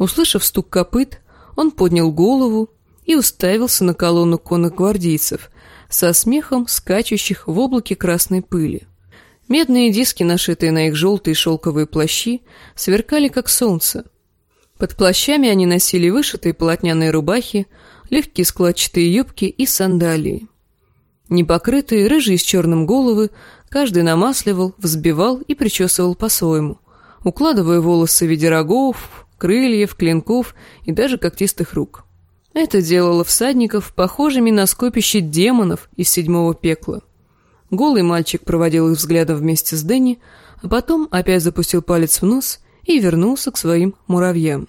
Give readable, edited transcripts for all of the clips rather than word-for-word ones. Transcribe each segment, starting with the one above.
Услышав стук копыт, он поднял голову и уставился на колонну конных гвардейцев, со смехом скачущих в облаке красной пыли. Медные диски, нашитые на их желтые шелковые плащи, сверкали как солнце. Под плащами они носили вышитые полотняные рубахи, легкие складчатые юбки и сандалии. Непокрытые, рыжие с черным головы, каждый намасливал, взбивал и причесывал по-своему, укладывая волосы в виде рогов, крыльев, клинков и даже когтистых рук. Это делало всадников похожими на скопище демонов из седьмого пекла. Голый мальчик проводил их взглядом вместе с Дэнни, а потом опять запустил палец в нос и вернулся к своим муравьям.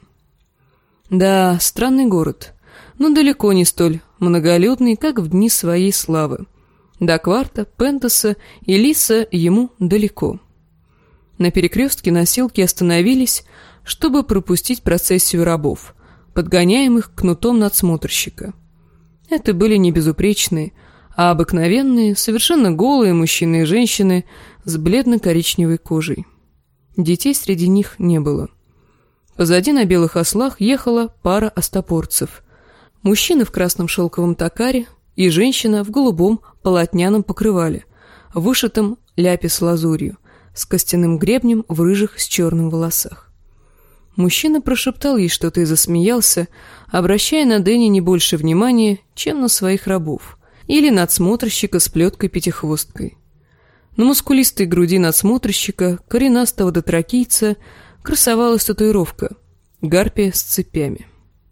Да, странный город, но далеко не столь многолюдный, как в дни своей славы. До Кварта, Пентаса и Лиса ему далеко. На перекрестке носилки остановились, чтобы пропустить процессию рабов, подгоняемых кнутом надсмотрщика. Это были не безупречные, а обыкновенные, совершенно голые мужчины и женщины с бледно-коричневой кожей. Детей среди них не было. Позади на белых ослах ехала пара остопорцев. Мужчина в красном шелковом токаре и женщина в голубом полотняном покрывале, вышитом ляпис-лазурью, с костяным гребнем в рыжих с черным волосах. Мужчина прошептал ей что-то и засмеялся, обращая на Дэнни не больше внимания, чем на своих рабов, или надсмотрщика с плеткой-пятихвосткой. На мускулистой груди надсмотрщика, коренастого дотракийца, красовалась татуировка — гарпия с цепями.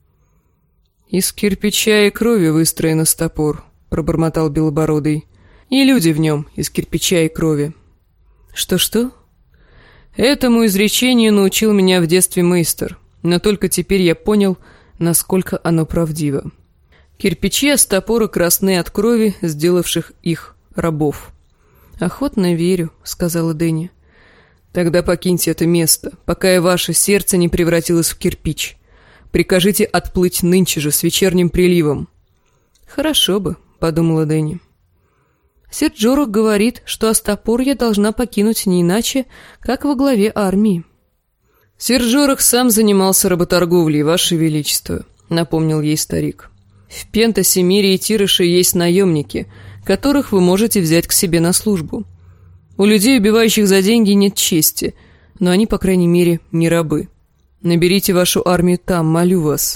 «Из кирпича и крови выстроен стопор», — пробормотал Белобородый, — «и люди в нем из кирпича и крови». «Что-что?» «Этому изречению научил меня в детстве мейстер, но только теперь я понял, насколько оно правдиво. Кирпичи остопора красны от крови, сделавших их рабов». «Охотно верю», — сказала Дэнни. «Тогда покиньте это место, пока и ваше сердце не превратилось в кирпич. Прикажите отплыть нынче же с вечерним приливом». «Хорошо бы», — подумала Дэнни. «Сир Джорах говорит, что остопор я должна покинуть не иначе, как во главе армии». «Сир Джорах сам занимался работорговлей, ваше величество», — напомнил ей старик. «В Пентасе, Мире и Тирыше есть наемники, которых вы можете взять к себе на службу. У людей, убивающих за деньги, нет чести, но они, по крайней мере, не рабы. Наберите вашу армию там, молю вас».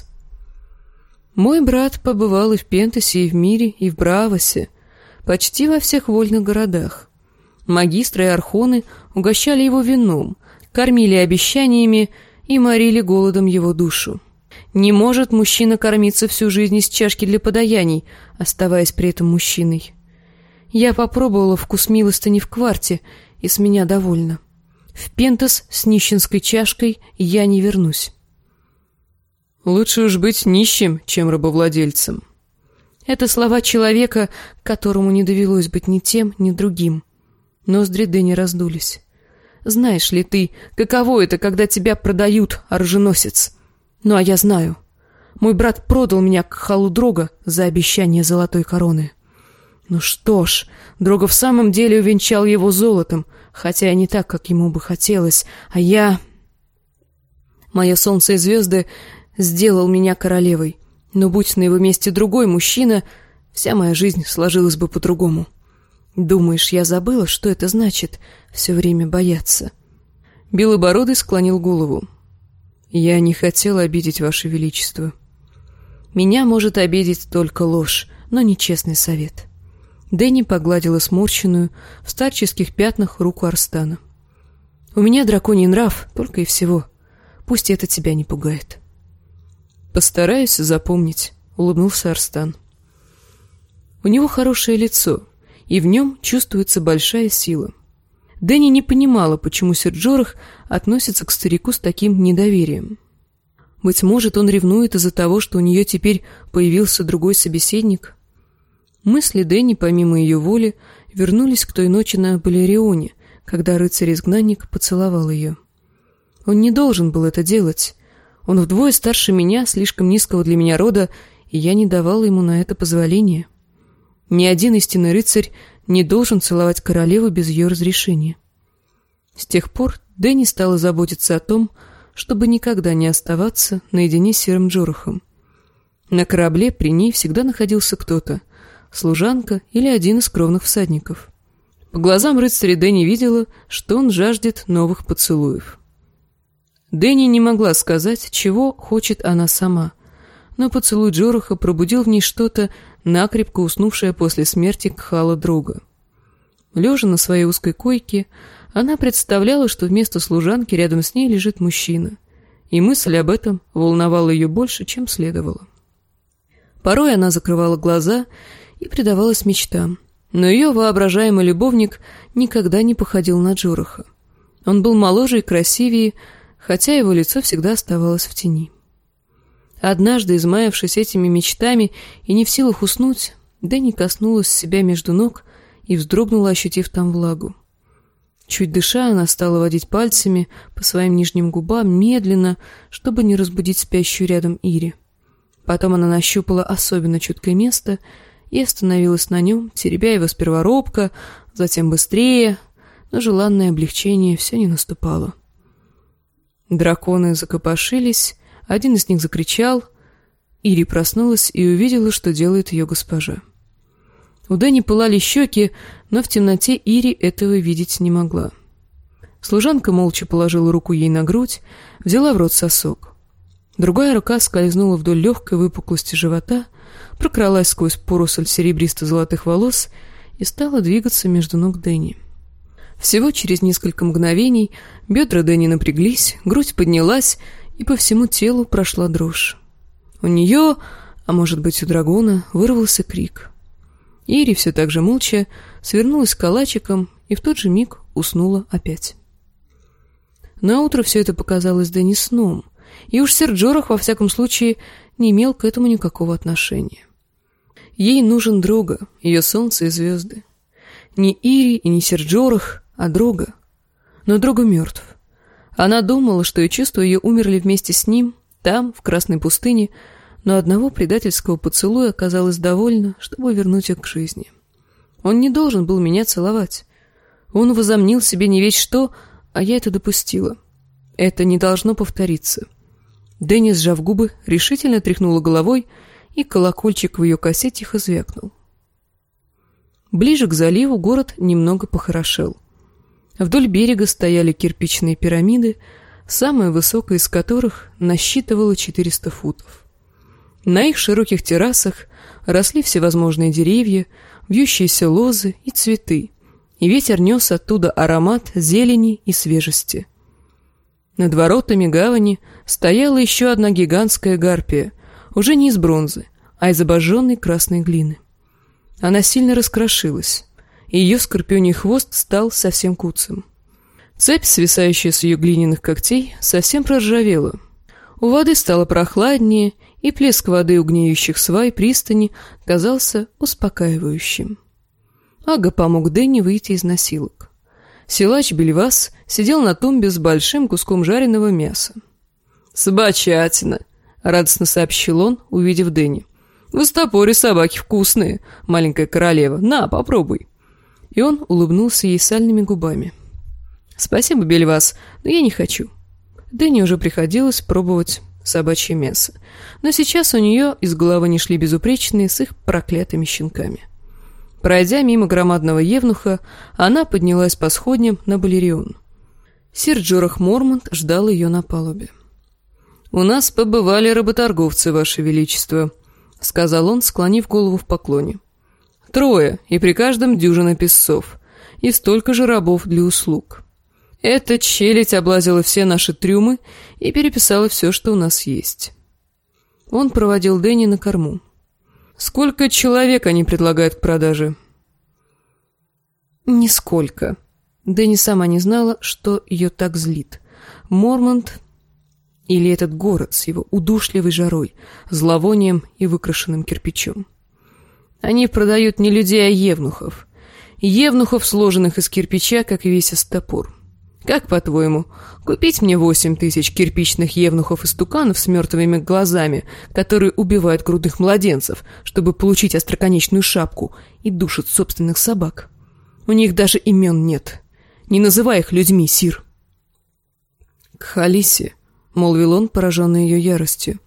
Мой брат побывал и в Пентасе, и в Мире, и в Бравосе, почти во всех вольных городах. Магистры и архоны угощали его вином, кормили обещаниями и морили голодом его душу. Не может мужчина кормиться всю жизнь из чашки для подаяний, оставаясь при этом мужчиной. Я попробовала вкус милостыни в Кварте, и с меня довольно. В Пентас с нищенской чашкой я не вернусь. «Лучше уж быть нищим, чем рабовладельцем». Это слова человека, которому не довелось быть ни тем, ни другим. Ноздри Дэнни раздулись. «Знаешь ли ты, каково это, когда тебя продают, оруженосец? Ну, а я знаю. Мой брат продал меня к Халу Дрога за обещание золотой короны. Ну что ж, Дрога в самом деле увенчал его золотом, хотя и не так, как ему бы хотелось, а я... Мое солнце и звезды сделал меня королевой, но будь на его месте другой мужчина, вся моя жизнь сложилась бы по-другому. Думаешь, я забыла, что это значит все время бояться?» Белобородый склонил голову. «Я не хотел обидеть ваше величество». «Меня может обидеть только ложь, но не честный совет». Дэнни погладила сморщенную, в старческих пятнах руку Арстана. «У меня драконий нрав, только и всего. Пусть это тебя не пугает». «Постараюсь запомнить», — улыбнулся Арстан. У него хорошее лицо, и в нем чувствуется большая сила. Дэнни не понимала, почему сир Джорах относится к старику с таким недоверием. Быть может, он ревнует из-за того, что у нее теперь появился другой собеседник? Мысли Дэнни, помимо ее воли, вернулись к той ночи на Балерионе, когда рыцарь-изгнанник поцеловал ее. Он не должен был это делать. Он вдвое старше меня, слишком низкого для меня рода, и я не давала ему на это позволения. Ни один истинный рыцарь не должен целовать королеву без ее разрешения. С тех пор Дэнни стала заботиться о том, чтобы никогда не оставаться наедине с серым Джорахом. На корабле при ней всегда находился кто-то, служанка или один из кровных всадников. По глазам рыцаря Дэнни видела, что он жаждет новых поцелуев. Дэнни не могла сказать, чего хочет она сама, но поцелуй Джораха пробудил в ней что-то, накрепко уснувшее после смерти Кхала Дрога. Лежа на своей узкой койке, она представляла, что вместо служанки рядом с ней лежит мужчина, и мысль об этом волновала ее больше, чем следовало. Порой она закрывала глаза и предавалась мечтам, но ее воображаемый любовник никогда не походил на Джораха. Он был моложе и красивее, хотя его лицо всегда оставалось в тени. Однажды, измаявшись этими мечтами и не в силах уснуть, Дэнни коснулась себя между ног и вздрогнула, ощутив там влагу. Чуть дыша, она стала водить пальцами по своим нижним губам медленно, чтобы не разбудить спящую рядом Ири. Потом она нащупала особенно чуткое место и остановилась на нем, теребя его сперва робко, затем быстрее, но желанное облегчение все не наступало. Драконы закопошились, один из них закричал. Ири проснулась и увидела, что делает ее госпожа. У Дэнни пылали щеки, но в темноте Ири этого видеть не могла. Служанка молча положила руку ей на грудь, взяла в рот сосок. Другая рука скользнула вдоль легкой выпуклости живота, прокралась сквозь поросль серебристо-золотых волос и стала двигаться между ног Дэнни. Всего через несколько мгновений бедра Дэнни напряглись, грудь поднялась, и по всему телу прошла дрожь. У нее, а может быть у дракона, вырвался крик. Ири все так же молча свернулась калачиком и в тот же миг уснула опять. Наутро все это показалось Дэнни сном, и уж сэр Джорах, во всяком случае, не имел к этому никакого отношения. Ей нужен Дрога, ее солнце и звезды. Не Ири и не сэр Джорах, а Дрога. Но Дрога мертв. Она думала, что и чувства ее умерли вместе с ним, там, в Красной пустыне, но одного предательского поцелуя оказалось довольно, чтобы вернуть их к жизни. Он не должен был меня целовать. Он возомнил себе не весть что, а я это допустила. Это не должно повториться. Дэнни, сжав губы, решительно тряхнула головой, и колокольчик в ее косе тихо звякнул. Ближе к заливу город немного похорошел. Вдоль берега стояли кирпичные пирамиды, самая высокая из которых насчитывала 400 футов. На их широких террасах росли всевозможные деревья, вьющиеся лозы и цветы, и ветер нес оттуда аромат зелени и свежести. Над воротами гавани стояла еще одна гигантская гарпия, уже не из бронзы, а из обожженной красной глины. Она сильно раскрошилась, и ее скорпионий хвост стал совсем куцым. Цепь, свисающая с ее глиняных когтей, совсем проржавела. У воды стало прохладнее, и плеск воды у гниющих свай пристани казался успокаивающим. Ага помог Дэнни выйти из носилок. Силач Бельвас сидел на тумбе с большим куском жареного мяса. «Собачатина!» — радостно сообщил он, увидев Дэнни. «В Истопоре собаки вкусные, маленькая королева. На, попробуй!» И он улыбнулся ей сальными губами. «Спасибо, Бельвас, но я не хочу». Дэнни уже приходилось пробовать собачье мясо, но сейчас у нее из головы не шли безупречные с их проклятыми щенками. Пройдя мимо громадного евнуха, она поднялась по сходням на Балерион. Сир Джорах Мормонт ждал ее на палубе. «У нас побывали работорговцы, Ваше Величество», — сказал он, склонив голову в поклоне. «3, и при каждом дюжина песцов, и столько же рабов для услуг. Эта челядь облазила все наши трюмы и переписала все, что у нас есть». Он проводил Дэнни на корму. «Сколько человек они предлагают к продаже?» «Нисколько». Дэнни сама не знала, что ее так злит. Мормонт или этот город с его удушливой жарой, зловонием и выкрашенным кирпичом. Они продают не людей, а евнухов. Евнухов, сложенных из кирпича, как и весь Истопор. Как, по-твоему, купить мне 8000 кирпичных евнухов-истуканов с мертвыми глазами, которые убивают грудных младенцев, чтобы получить остроконечную шапку, и душат собственных собак? У них даже имен нет. Не называй их людьми, сир. К Халисе молвил он, пораженный ее яростью.